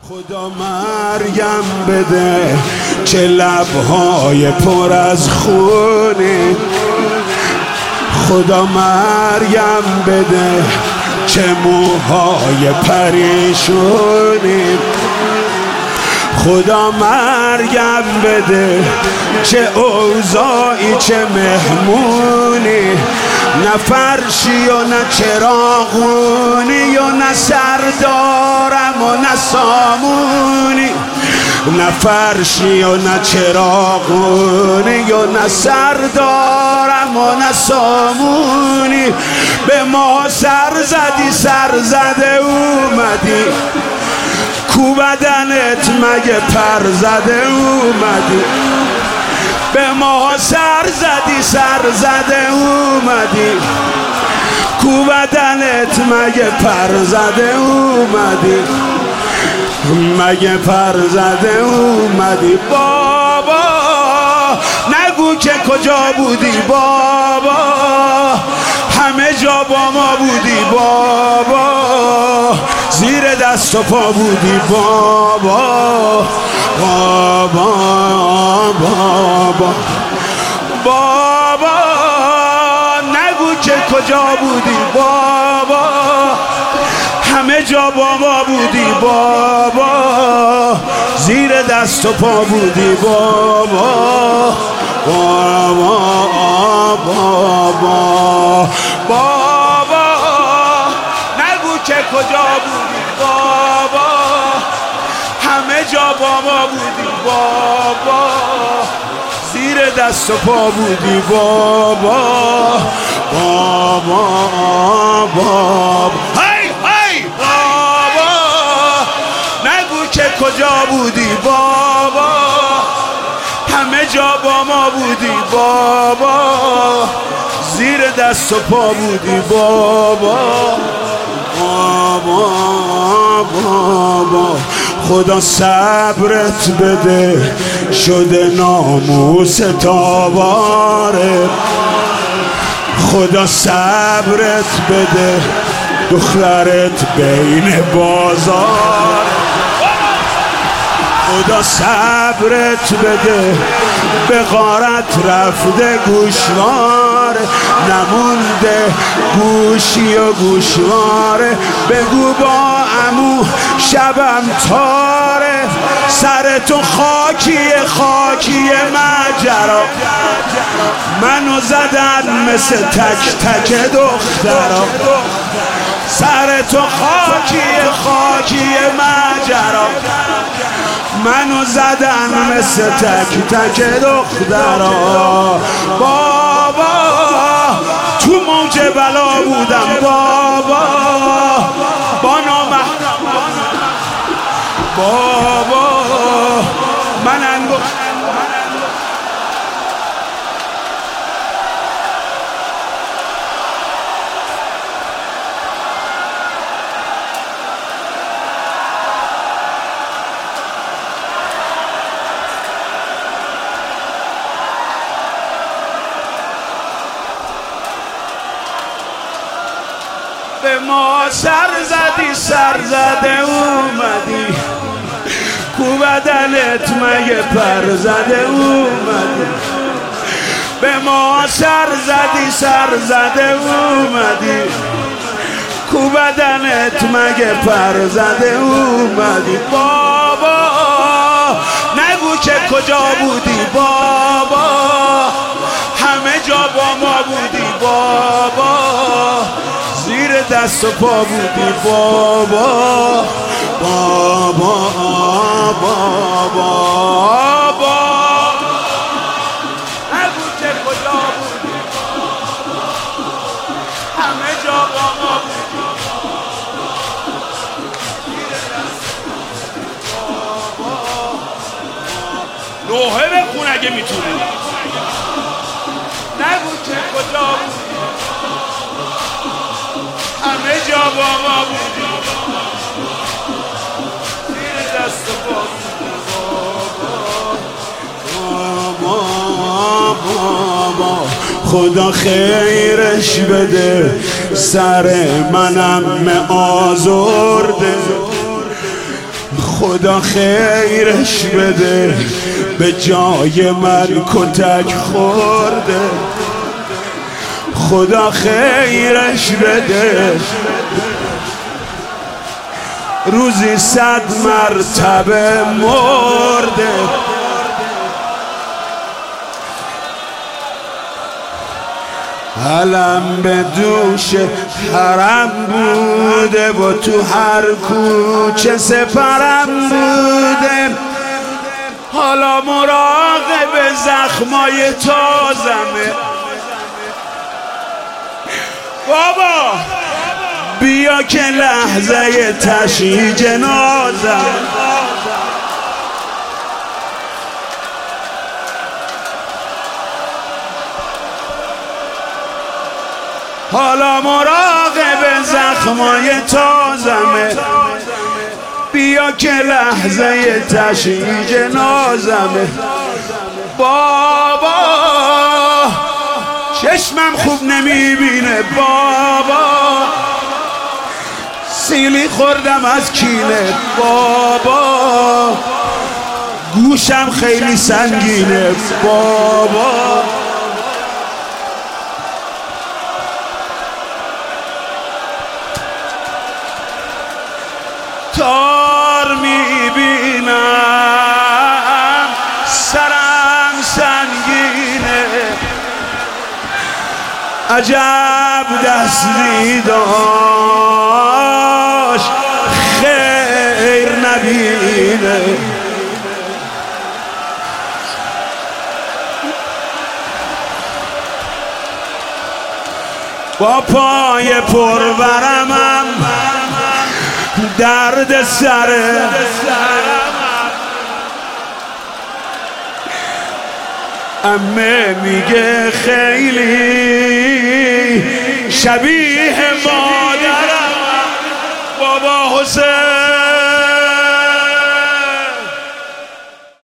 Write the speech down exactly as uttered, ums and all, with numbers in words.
خدا مرگم بده چه لبهای پر از خونی، خدا مرگم بده چه موهای پریشونی، خدا مرگم بده چه اوضاعی چه مهمونی، نه فرشی و نه چراغونی و نه سردارم و نه سامونی، نه فرشی و نه چراغونی و نه سردارم و نه سامونی. به ما سر زدی سر زده اومدی، کو بدنت مگه پر زده اومدی. به ما سر زدی سر زده اومدی، کو بدنت مگه پر زده اومدی، مگه پر زده اومدی. بابا نگو که کجا بودی بابا، همه جا با ما بودی بابا، زیر دست و پا بودی بابا بابا بابا بابا. نگو که کجا بودی بابا، همه جا با ما بودی بابا، زیر دست و پا بودی بابا بابا بابا بابا. نگو که کجا بودی بابا، همه جا با ما بودی بابا، زیر دست و پا بودی بابا بابا بابا. هی هی بابا نگو که کجا بودی بابا، همه جا با ما بودی بابا، زیر دست و پا بودی بابا بابا بابا. خدا صبرت بده شده ناموس تاباره، خدا صبرت بده دخترت بین بازار، خدا صبرت بده به غارت رفته گوشوار، نمونده گوشی و گوشواره. بگو با عمو شبم تاره، سر تو خاکیه خاکیه مجرا، منو زدن مثل تک تک دخترا، سر تو خاکیه خاکیه مجرا، منو زدن مثل تک تک دخترا. بابا تو موج بلا بودم بابا، با نامحرم بابا من انگو به ما سر زدی سر زده اومدی، کو بدنت مگه پر زده اومدی. به ما سر زدی سر زده اومدی، کو بدنت مگه پر زده اومدی. بابا نگو که کجا بودی بابا، همه جا با ما بودی بابا، زیر دست و پا بودی بابا بابا بابا بابا. نگو که کجا بودی همه جا با ما بودی، زیر دست بابا. نوحه بخون اگه میتونی. نگو که کجا بودی همه جا با ما بودی، زیر دست و پا بابا بابا. خدا خیرش بده سر منم آزرده، خدا خیرش بده، به جای من کتک خورده. خدا خیرش بده، روزی صد مرتبه مرده. علم به دوش حرم بوده و تو هر کوچه سپرم بوده. حالا مراقب زخمای تازمه. بابا بیا که لحظه تشییع جنازم. حالا مراقب زخمای تازمه. بیا که لحظه تشییع جنازمه. بابا چشمم خوب نمیبینه بابا، سیلی خوردم از کینه بابا، گوشم خیلی سنگینه بابا. تار میبینم سرم سنگینه، عجب دستی داشت خیر نبینه. با پای پرورمم درد سره، عمه میگه خیلی شبیه مادرم. بابا حسین